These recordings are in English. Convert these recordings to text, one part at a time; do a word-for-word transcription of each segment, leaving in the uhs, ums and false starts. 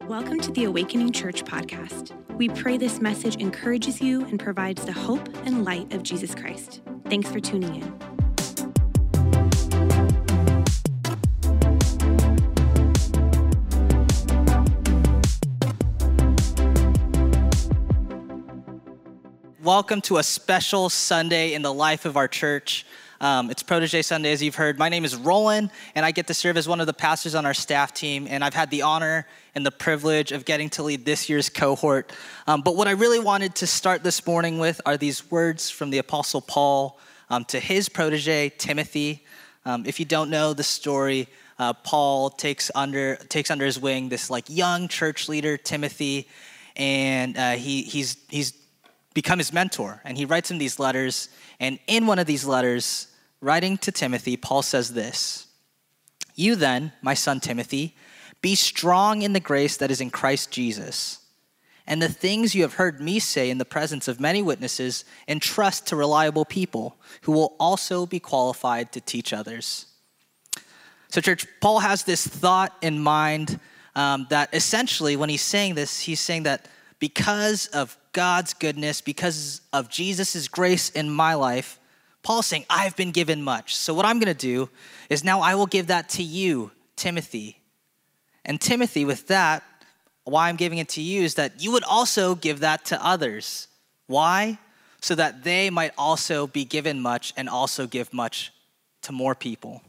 Welcome to the Awakening Church podcast. We pray this message encourages you and provides the hope and light of Jesus Christ. Thanks for tuning in. Welcome to a special Sunday in the life of our church. Um, it's Protege Sunday, as you've heard. My name is Roland, and I get to serve as one of the pastors on our staff team, and I've had the honor and the privilege of getting to lead this year's cohort. Um, but what I really wanted to start this morning with are these words from the Apostle Paul um, to his protege, Timothy. Um, if you don't know the story, uh, Paul takes under takes under his wing this like young church leader, Timothy, and uh, he he's he's become his mentor, and he writes him these letters. And in one of these letters, writing to Timothy, Paul says this: "You then, my son Timothy, be strong in the grace that is in Christ Jesus. And the things you have heard me say in the presence of many witnesses, entrust to reliable people who will also be qualified to teach others." So church, Paul has this thought in mind um, that essentially when he's saying this, he's saying that because of God's goodness, because of Jesus' grace in my life, Paul's saying, I've been given much. So what I'm going to do is now I will give that to you, Timothy. And Timothy, with that, why I'm giving it to you is that you would also give that to others. Why? So that they might also be given much and also give much to more people.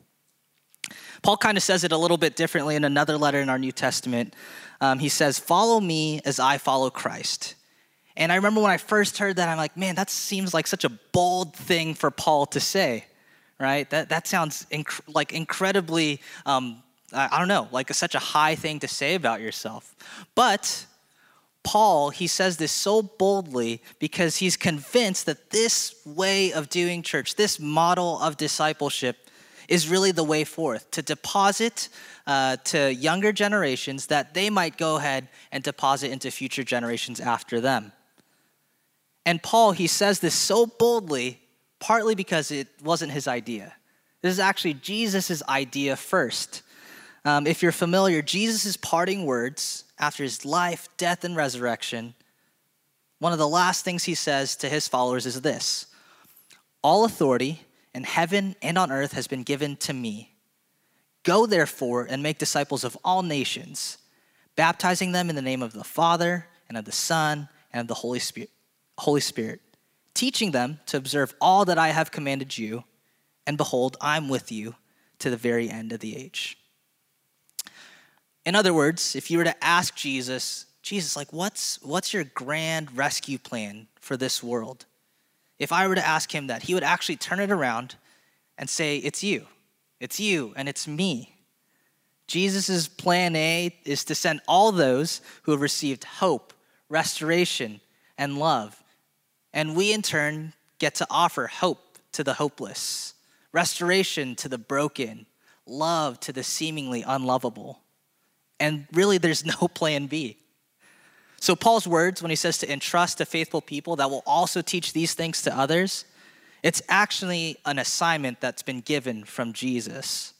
Paul kind of says it a little bit differently in another letter in our New Testament. Um, he says, follow me as I follow Christ. And I remember when I first heard that, I'm like, man, that seems like such a bold thing for Paul to say, right? That that sounds inc- like incredibly, um, I don't know, like a, such a high thing to say about yourself. But Paul, he says this so boldly because he's convinced that this way of doing church, this model of discipleship is really the way forth, to deposit uh, to younger generations that they might go ahead and deposit into future generations after them. And Paul, he says this so boldly, partly because it wasn't his idea. This is actually Jesus' idea first. Um, if you're familiar, Jesus' parting words after his life, death, and resurrection, one of the last things he says to his followers is this: all authority in heaven and on earth has been given to me. Go therefore and make disciples of all nations, baptizing them in the name of the Father and of the Son and of the Holy Spirit. Holy Spirit, teaching them to observe all that I have commanded you, and behold, I'm with you to the very end of the age. In other words, if you were to ask Jesus, Jesus, like what's what's your grand rescue plan for this world? If I were to ask him that, he would actually turn it around and say, it's you, it's you, and it's me. Jesus' plan A is to send all those who have received hope, restoration, and love. And we, in turn, get to offer hope to the hopeless, restoration to the broken, love to the seemingly unlovable. And really, there's no plan B. So Paul's words, when he says to entrust to faithful people that will also teach these things to others, it's actually an assignment that's been given from Jesus.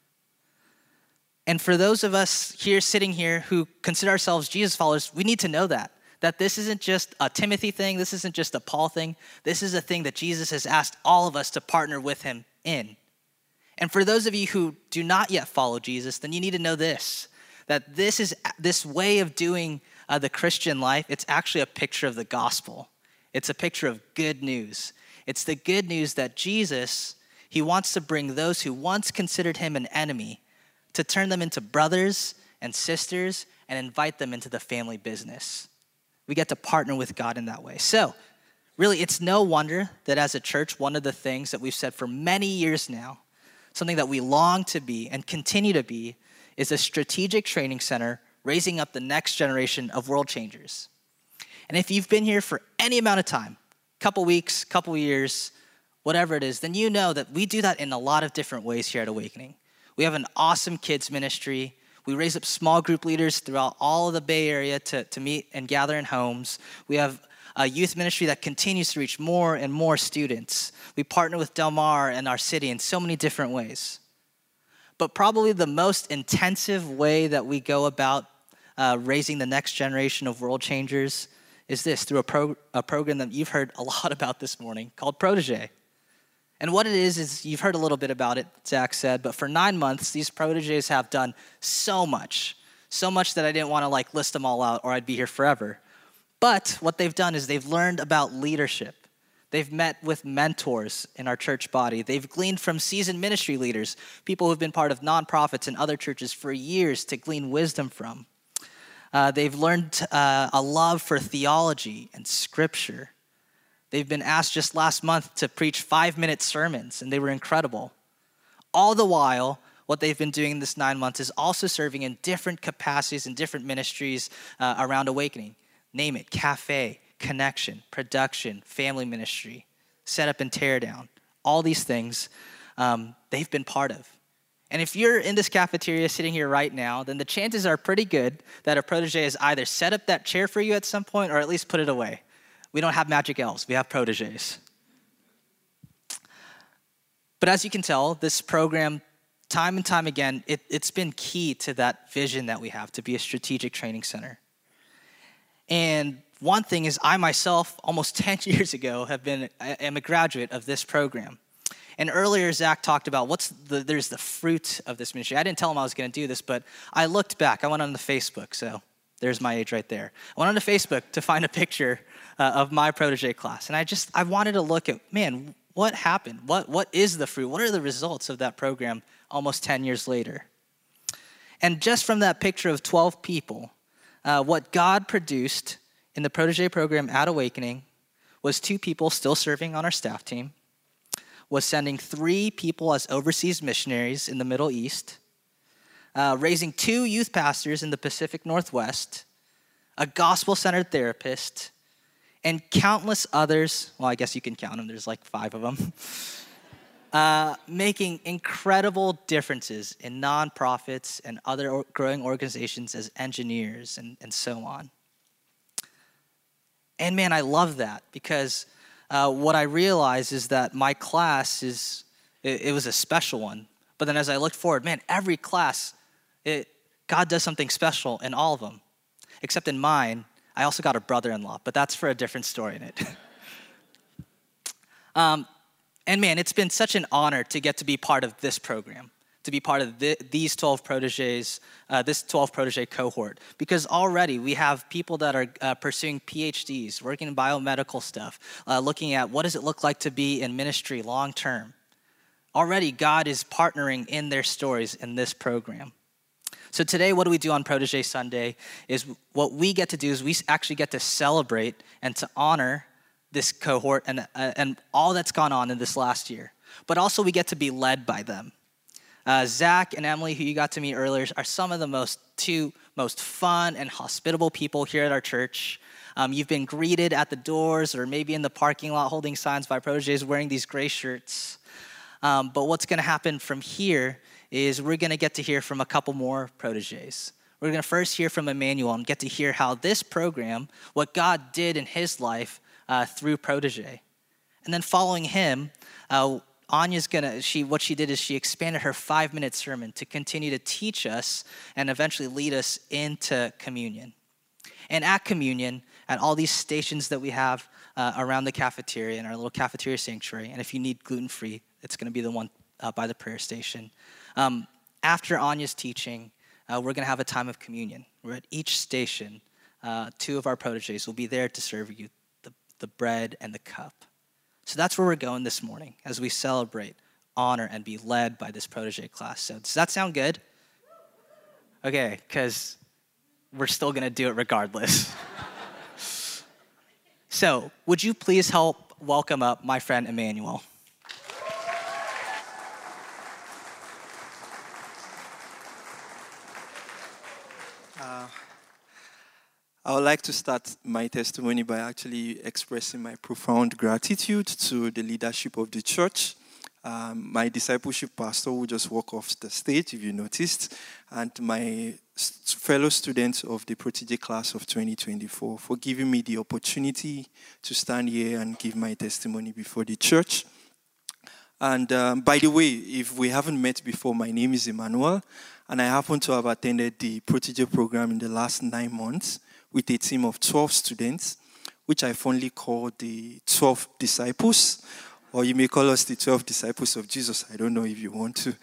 And for those of us here, sitting here, who consider ourselves Jesus followers, we need to know that. That this isn't just a Timothy thing, this isn't just a Paul thing, this is a thing that Jesus has asked all of us to partner with him in. And for those of you who do not yet follow Jesus, then you need to know this, that this is this way of doing uh, the Christian life, it's actually a picture of the gospel. It's a picture of good news. It's the good news that Jesus, he wants to bring those who once considered him an enemy to turn them into brothers and sisters and invite them into the family business. We get to partner with God in that way. So really, it's no wonder that as a church, one of the things that we've said for many years now, something that we long to be and continue to be, is a strategic training center raising up the next generation of world changers. And if you've been here for any amount of time, couple weeks, couple years, whatever it is, then you know that we do that in a lot of different ways here at Awakening. We have an awesome kids ministry. We raise up small group leaders throughout all of the Bay Area to, to meet and gather in homes. We have a youth ministry that continues to reach more and more students. We partner with Del Mar and our city in so many different ways. But probably the most intensive way that we go about uh, raising the next generation of world changers is this, through a, pro- a program that you've heard a lot about this morning called Protege. And what it is, is you've heard a little bit about it, Zach said, but for nine months, these proteges have done so much, so much that I didn't want to like list them all out or I'd be here forever. But what they've done is they've learned about leadership. They've met with mentors in our church body. They've gleaned from seasoned ministry leaders, people who've been part of nonprofits and other churches for years to glean wisdom from. Uh, they've learned uh, a love for theology and scripture. They've been asked just last month to preach five-minute sermons, and they were incredible. All the while, what they've been doing in this nine months is also serving in different capacities and different ministries uh, around Awakening. Name it, cafe, connection, production, family ministry, set up and tear down. All these things um, they've been part of. And if you're in this cafeteria sitting here right now, then the chances are pretty good that a protege has either set up that chair for you at some point or at least put it away. We don't have magic elves, we have proteges. But as you can tell, this program, time and time again, it, it's been key to that vision that we have to be a strategic training center. And one thing is I myself, almost ten years ago, have been, I am a graduate of this program. And earlier, Zach talked about what's the, there's the fruit of this ministry. I didn't tell him I was going to do this, but I looked back. I went on the Facebook, so there's my age right there. I went on to Facebook to find a picture uh, of my protege class. And I just, I wanted to look at, man, what happened? What What is the fruit? What are the results of that program almost ten years later? And just from that picture of twelve people, uh, what God produced in the protege program at Awakening was two people still serving on our staff team, was sending three people as overseas missionaries in the Middle East, uh, raising two youth pastors in the Pacific Northwest, a gospel-centered therapist, and countless others, well, I guess you can count them, there's like five of them, uh, making incredible differences in nonprofits and other growing organizations as engineers and, and so on. And man, I love that because Uh, what I realized is that my class is, it, it was a special one. But then as I looked forward, man, every class, it, God does something special in all of them. Except in mine, I also got a brother-in-law, but that's for a different story in it. um, and man, it's been such an honor to get to be part of this program, to be part of the, these twelve proteges, uh, this twelve protege cohort. Because already we have people that are uh, pursuing P H Ds, working in biomedical stuff, uh, looking at what does it look like to be in ministry long term. Already God is partnering in their stories in this program. So today, what do we do on Protege Sunday is what we get to do is we actually get to celebrate and to honor this cohort and, uh, and all that's gone on in this last year. But also we get to be led by them. Uh, Zach and Emily, who you got to meet earlier, are some of the most two most fun and hospitable people here at our church. Um, you've been greeted at the doors or maybe in the parking lot holding signs by proteges wearing these gray shirts. Um, but what's going to happen from here is we're going to get to hear from a couple more proteges. We're going to first hear from Emmanuel and get to hear how this program, what God did in his life uh, through protege. And then following him, uh, Anya's gonna, she, what she did is she expanded her five-minute sermon to continue to teach us and eventually lead us into communion. And at communion, at all these stations that we have uh, around the cafeteria, in our little cafeteria sanctuary, and if you need gluten-free, it's gonna be the one uh, by the prayer station. Um, after Anya's teaching, uh, we're gonna have a time of communion. We're at each station, uh, two of our proteges will be there to serve you the, the bread and the cup. So that's where we're going this morning as we celebrate, honor, and be led by this protege class. So does that sound good? Okay, because we're still going to do it regardless. So would you please help welcome up my friend Emmanuel? Uh, I would like to start my testimony by actually expressing my profound gratitude to the leadership of the church, um, my discipleship pastor who just walked off the stage, if you noticed, and my st- fellow students of the Protege class of twenty twenty-four for giving me the opportunity to stand here and give my testimony before the church. And um, by the way, if we haven't met before, my name is Emmanuel. and I happen to have attended the Protege program in the last nine months with a team of twelve students, which I fondly call the twelve disciples, or you may call us the twelve disciples of Jesus. I don't know if you want to.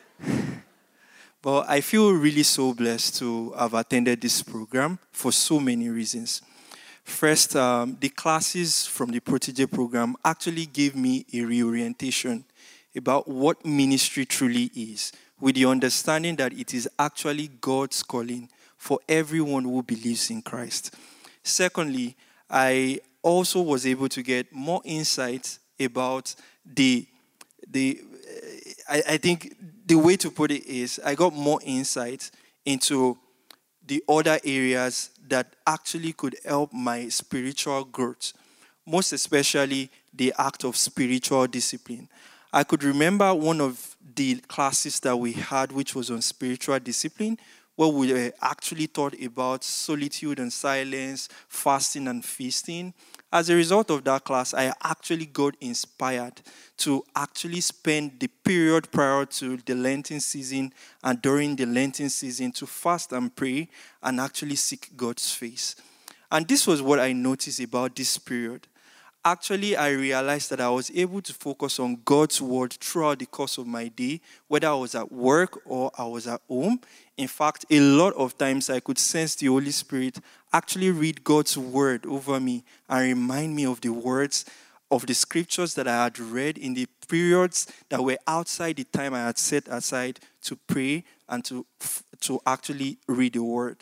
But I feel really so blessed to have attended this program for so many reasons. First, um, the classes from the Protege program actually gave me a reorientation about what ministry truly is, with the understanding that it is actually God's calling for everyone who believes in Christ. Secondly, I also was able to get more insight about the, the I, I think the way to put it is, I got more insight into the other areas that actually could help my spiritual growth, most especially the act of spiritual discipline. I could remember one of the classes that we had, which was on spiritual discipline, where we were actually taught about solitude and silence, fasting and feasting. As a result of that class, I actually got inspired to actually spend the period prior to the Lenten season and during the Lenten season to fast and pray and actually seek God's face. And this was what I noticed about this period. Actually, I realized that I was able to focus on God's word throughout the course of my day, whether I was at work or I was at home. In fact, a lot of times I could sense the Holy Spirit actually read God's word over me and remind me of the words of the scriptures that I had read in the periods that were outside the time I had set aside to pray and to, to actually read the word.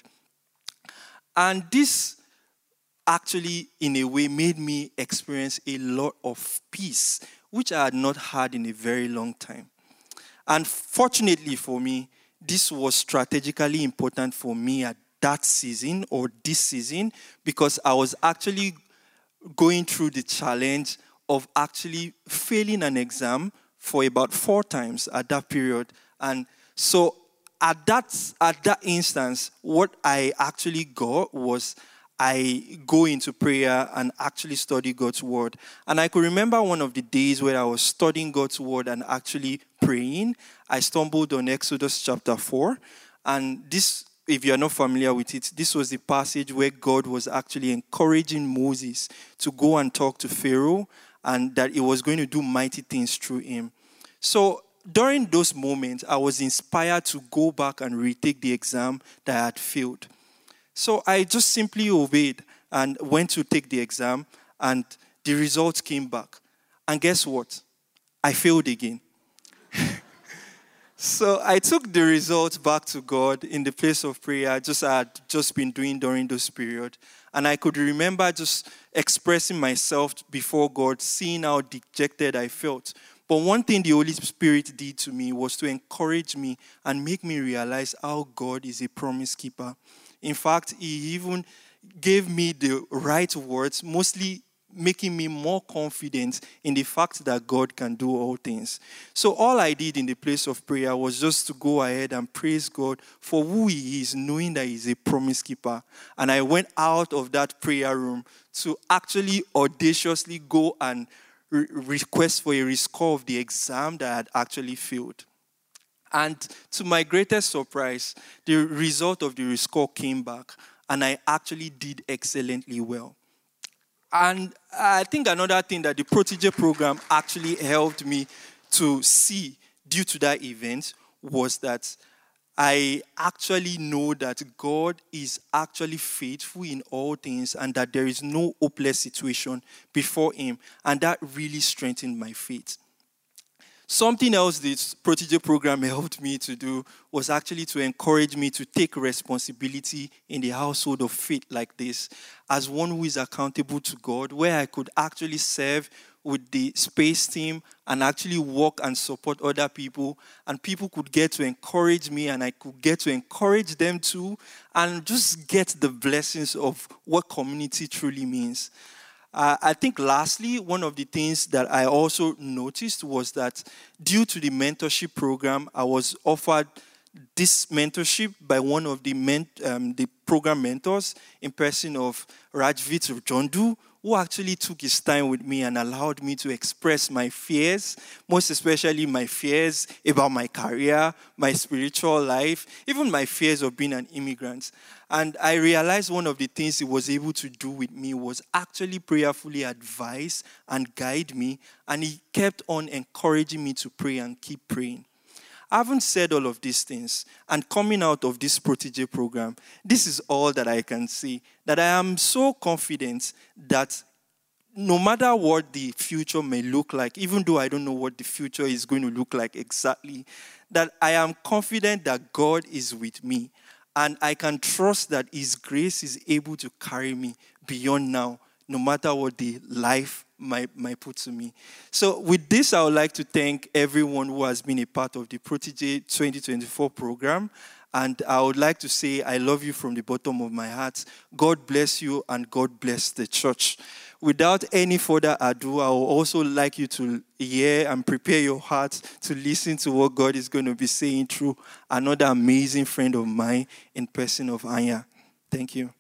And this actually, in a way, made me experience a lot of peace, which I had not had in a very long time. And fortunately for me, this was strategically important for me at that season or this season, because I was actually going through the challenge of actually failing an exam for about four times at that period. And so at that, at that instance, what I actually got was I go into prayer and actually study God's word. And I could remember one of the days where I was studying God's word and actually praying. I stumbled on Exodus chapter four. And this, if you're not familiar with it, this was the passage where God was actually encouraging Moses to go and talk to Pharaoh and that he was going to do mighty things through him. So during those moments, I was inspired to go back and retake the exam that I had failed. So I just simply obeyed and went to take the exam, and the results came back. And guess what? I failed again. So I took the results back to God in the place of prayer, just I had just been doing during those periods. And I could remember just expressing myself before God, seeing how dejected I felt. But one thing the Holy Spirit did to me was to encourage me and make me realize how God is a promise keeper. In fact, he even gave me the right words, mostly making me more confident in the fact that God can do all things. So all I did in the place of prayer was just to go ahead and praise God for who he is, knowing that he's a promise keeper. And I went out of that prayer room to actually audaciously go and re- request for a rescore of the exam that I had actually failed. And to my greatest surprise, the result of the rescore came back, and I actually did excellently well. And I think another thing that the Protege program actually helped me to see due to that event was that I actually know that God is actually faithful in all things and that there is no hopeless situation before him. And that really strengthened my faith. Something else this Protege program helped me to do was actually to encourage me to take responsibility in the household of faith like this, as one who is accountable to God, where I could actually serve with the space team and actually work and support other people, and people could get to encourage me and I could get to encourage them too, and just get the blessings of what community truly means. Uh, I think lastly, one of the things that I also noticed was that due to the mentorship program, I was offered this mentorship by one of the men, um, the program mentors in person of Rajvit Jondu, who actually took his time with me and allowed me to express my fears, most especially my fears about my career, my spiritual life, even my fears of being an immigrant. And I realized one of the things he was able to do with me was actually prayerfully advise and guide me, and he kept on encouraging me to pray and keep praying. I haven't said all of these things, and coming out of this Protégé program, this is all that I can say, that I am so confident that no matter what the future may look like, even though I don't know what the future is going to look like exactly, that I am confident that God is with me, and I can trust that His grace is able to carry me beyond now, no matter what the life might, might put to me. So with this, I would like to thank everyone who has been a part of the Protégé twenty twenty-four program. And I would like to say I love you from the bottom of my heart. God bless you and God bless the church. Without any further ado, I would also like you to hear and prepare your heart to listen to what God is going to be saying through another amazing friend of mine in person of Anya. Thank you.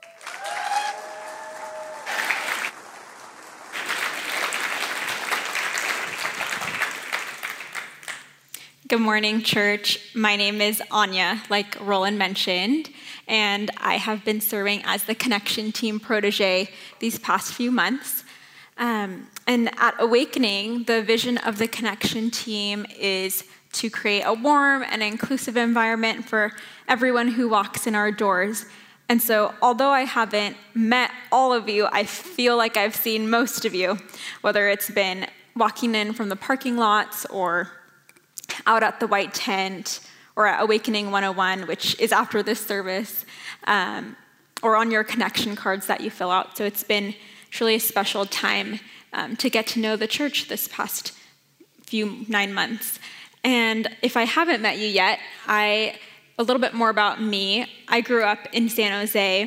Good morning, church. My name is Anya, like Roland mentioned, and I have been serving as the Connection Team Protégé these past few months. Um, and at Awakening, the vision of the Connection Team is to create a warm and inclusive environment for everyone who walks in our doors. And so, although I haven't met all of you, I feel like I've seen most of you, whether it's been walking in from the parking lots or out at the white tent, or at Awakening one oh one, which is after this service, um, or on your connection cards that you fill out. So it's been truly a special time um, to get to know the church this past few nine months. And if I haven't met you yet, I a little bit more about me. I grew up in San Jose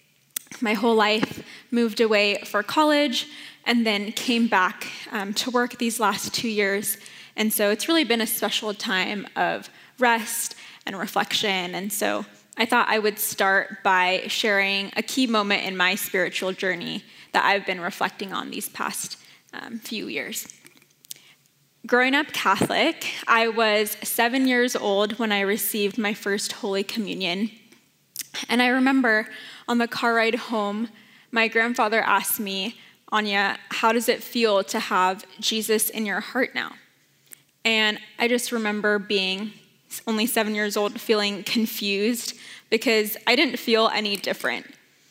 my whole life, moved away for college, and then came back um, to work these last two years. And so it's really been a special time of rest and reflection. And so I thought I would start by sharing a key moment in my spiritual journey that I've been reflecting on these past um, few years. Growing up Catholic, I was seven years old when I received my first Holy Communion. And I remember on the car ride home, my grandfather asked me, Anya, how does it feel to have Jesus in your heart now? And I just remember being only seven years old, feeling confused because I didn't feel any different.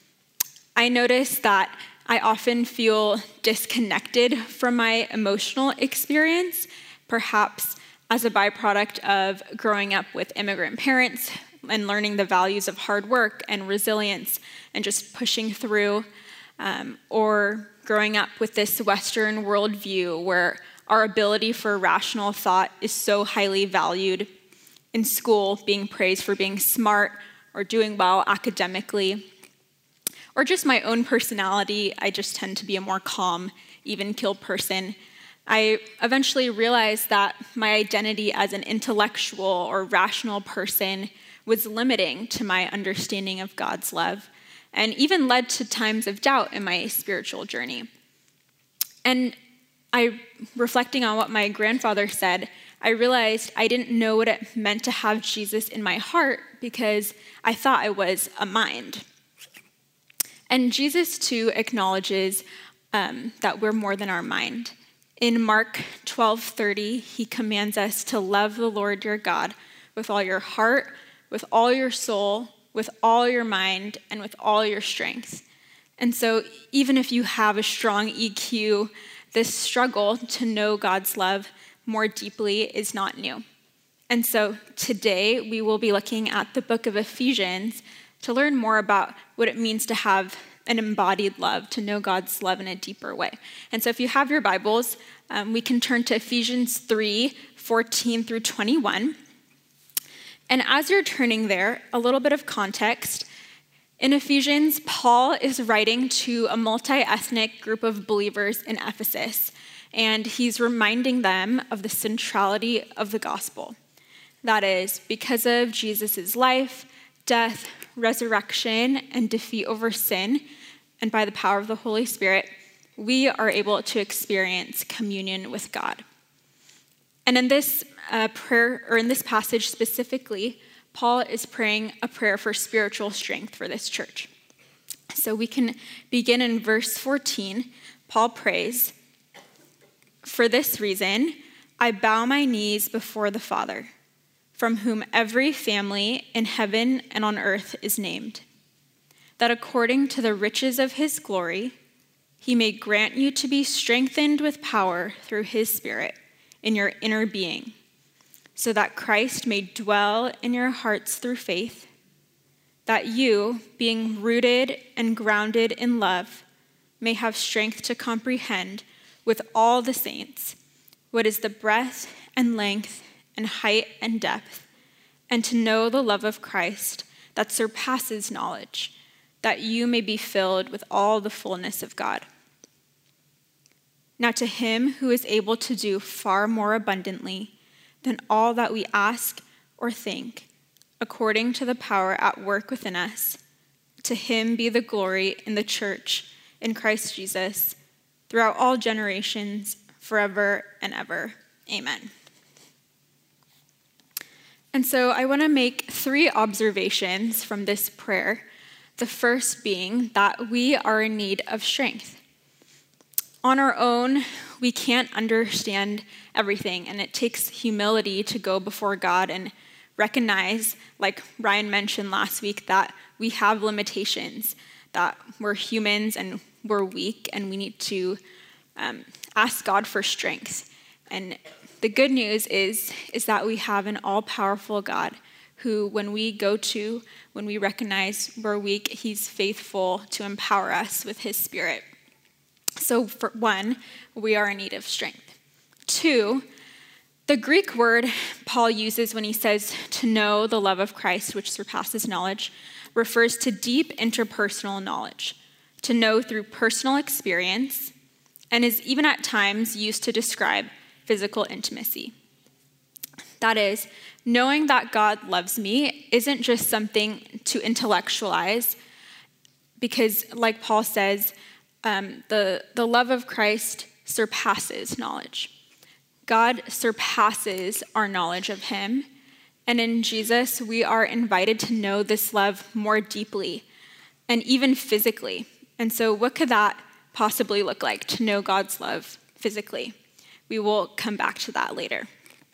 I noticed that I often feel disconnected from my emotional experience, perhaps as a byproduct of growing up with immigrant parents and learning the values of hard work and resilience and just pushing through, um, or growing up with this Western worldview where our ability for rational thought is so highly valued in school, being praised for being smart or doing well academically. Or just my own personality, I just tend to be a more calm, even-keeled person. I eventually realized that my identity as an intellectual or rational person was limiting to my understanding of God's love, and even led to times of doubt in my spiritual journey. And I, reflecting on what my grandfather said, I realized I didn't know what it meant to have Jesus in my heart because I thought I was a mind. And Jesus, too, acknowledges um, that we're more than our mind. In Mark twelve thirty, he commands us to love the Lord your God with all your heart, with all your soul, with all your mind, and with all your strength. And so even if you have a strong E Q, this struggle to know God's love more deeply is not new. And so today we will be looking at the book of Ephesians to learn more about what it means to have an embodied love, to know God's love in a deeper way. And so if you have your Bibles, um, we can turn to Ephesians three, fourteen through twenty-one. And as you're turning there, a little bit of context. In Ephesians, Paul is writing to a multi-ethnic group of believers in Ephesus, and he's reminding them of the centrality of the gospel. That is, because of Jesus' life, death, resurrection, and defeat over sin, and by the power of the Holy Spirit, we are able to experience communion with God. And in this uh, prayer, or in this passage specifically, Paul is praying a prayer for spiritual strength for this church. So we can begin in verse fourteen. Paul prays, "For this reason, I bow my knees before the Father, from whom every family in heaven and on earth is named, that according to the riches of his glory, he may grant you to be strengthened with power through his Spirit in your inner being, so that Christ may dwell in your hearts through faith, that you, being rooted and grounded in love, may have strength to comprehend with all the saints what is the breadth and length and height and depth, and to know the love of Christ that surpasses knowledge, that you may be filled with all the fullness of God. Now to him who is able to do far more abundantly than all that we ask or think, according to the power at work within us, to him be the glory in the church in Christ Jesus, throughout all generations, forever and ever. Amen." And so I want to make three observations from this prayer. The first being that we are in need of strength. On our own, we can't understand everything, and it takes humility to go before God and recognize, like Ryan mentioned last week, that we have limitations, that we're humans and we're weak, and we need to um, ask God for strength. And the good news is, is that we have an all-powerful God who, when we go to, when we recognize we're weak, he's faithful to empower us with his Spirit. So for one, we are in need of strength. Two, the Greek word Paul uses when he says to know the love of Christ, which surpasses knowledge, refers to deep interpersonal knowledge, to know through personal experience, and is even at times used to describe physical intimacy. That is, knowing that God loves me isn't just something to intellectualize, because like Paul says, um, the, the love of Christ surpasses knowledge. God surpasses our knowledge of him, and in Jesus, we are invited to know this love more deeply and even physically. And so what could that possibly look like, to know God's love physically? We will come back to that later.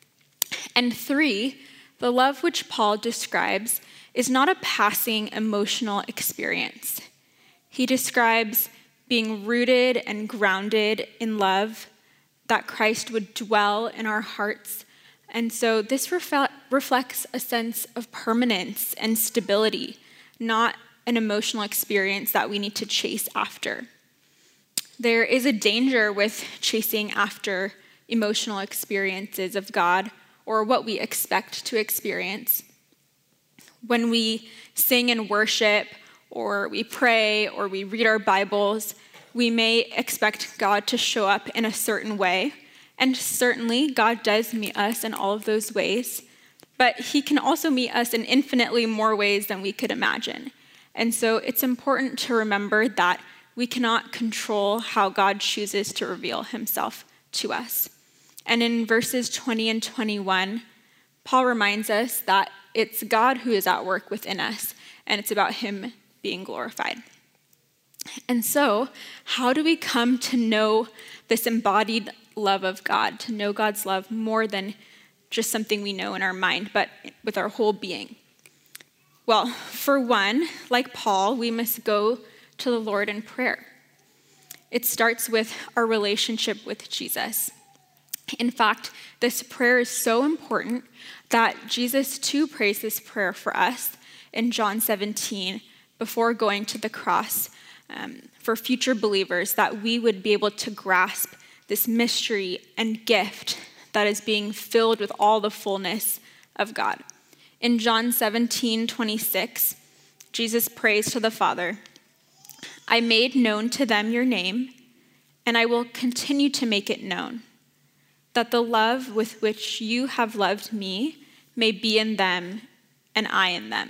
And three, the love which Paul describes is not a passing emotional experience. He describes being rooted and grounded in love, that Christ would dwell in our hearts. And so this refle- reflects a sense of permanence and stability, not an emotional experience that we need to chase after. There is a danger with chasing after emotional experiences of God, or what we expect to experience. When we sing and worship, or we pray, or we read our Bibles, we may expect God to show up in a certain way. And certainly, God does meet us in all of those ways. But he can also meet us in infinitely more ways than we could imagine. And so it's important to remember that we cannot control how God chooses to reveal himself to us. And in verses twenty and twenty-one, Paul reminds us that it's God who is at work within us, and it's about him being glorified. And so, how do we come to know this embodied love of God, to know God's love more than just something we know in our mind, but with our whole being? Well, for one, like Paul, we must go to the Lord in prayer. It starts with our relationship with Jesus. In fact, this prayer is so important that Jesus too prays this prayer for us in John seventeen before going to the cross, um, for future believers, that we would be able to grasp this mystery and gift that is being filled with all the fullness of God. In John seventeen twenty-six, Jesus prays to the Father, "I made known to them your name, and I will continue to make it known, that the love with which you have loved me may be in them and I in them.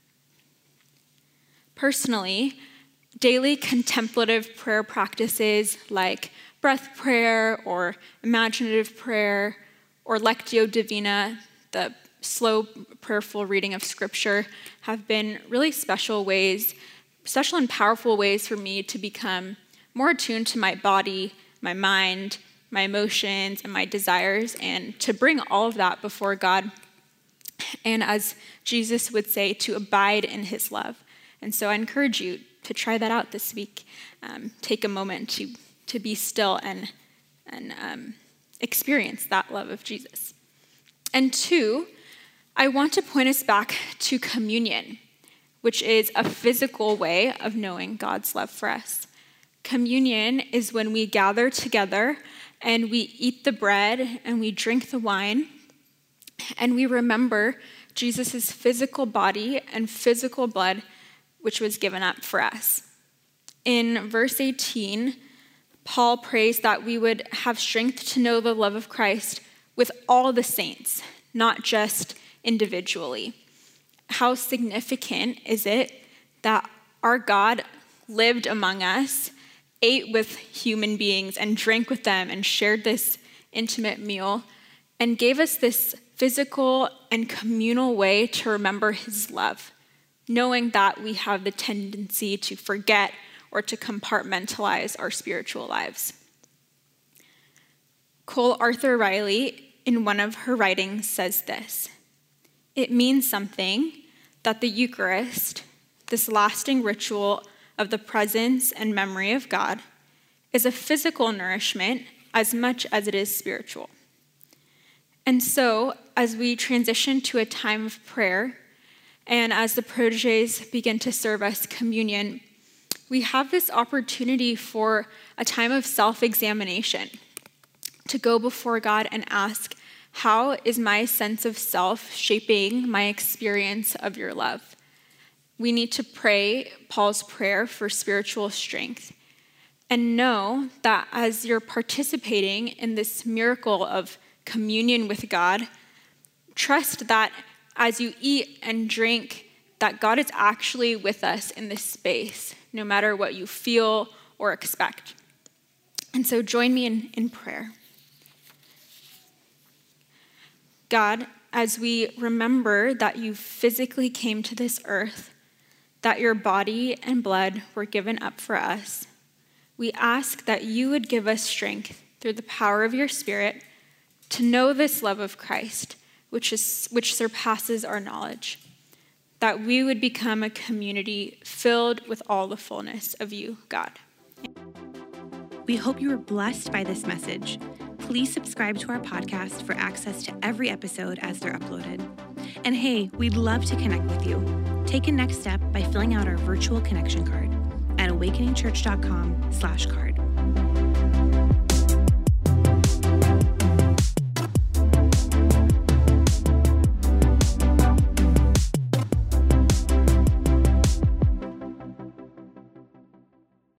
Personally, daily contemplative prayer practices like breath prayer or imaginative prayer or Lectio Divina, the slow, prayerful reading of Scripture, have been really special ways, special and powerful ways for me to become more attuned to my body, my mind, my emotions, and my desires, and to bring all of that before God. And as Jesus would say, to abide in his love. And so I encourage you to try that out this week. Um, take a moment to, to be still and, and um, experience that love of Jesus. And two, I want to point us back to communion, which is a physical way of knowing God's love for us. Communion is when we gather together and we eat the bread and we drink the wine and we remember Jesus' physical body and physical blood, which was given up for us. In verse eighteen, Paul prays that we would have strength to know the love of Christ with all the saints, not just individually. How significant is it that our God lived among us, ate with human beings, and drank with them, and shared this intimate meal, and gave us this physical and communal way to remember his love, knowing that we have the tendency to forget or to compartmentalize our spiritual lives. Cole Arthur Riley, in one of her writings, says this: "It means something that the Eucharist, this lasting ritual of the presence and memory of God, is a physical nourishment as much as it is spiritual." And so, as we transition to a time of prayer, and as the protégés begin to serve us communion, we have this opportunity for a time of self-examination, to go before God and ask, how is my sense of self shaping my experience of your love? We need to pray Paul's prayer for spiritual strength and know that as you're participating in this miracle of communion with God, trust that as you eat and drink, that God is actually with us in this space, no matter what you feel or expect. And so join me in, in prayer. God, as we remember that you physically came to this earth, that your body and blood were given up for us, we ask that you would give us strength through the power of your Spirit to know this love of Christ, which is which surpasses our knowledge, that we would become a community filled with all the fullness of you, God. We hope you were blessed by this message. Please subscribe to our podcast for access to every episode as they're uploaded. And hey, we'd love to connect with you. Take a next step by filling out our virtual connection card at awakeningchurch.com slash card.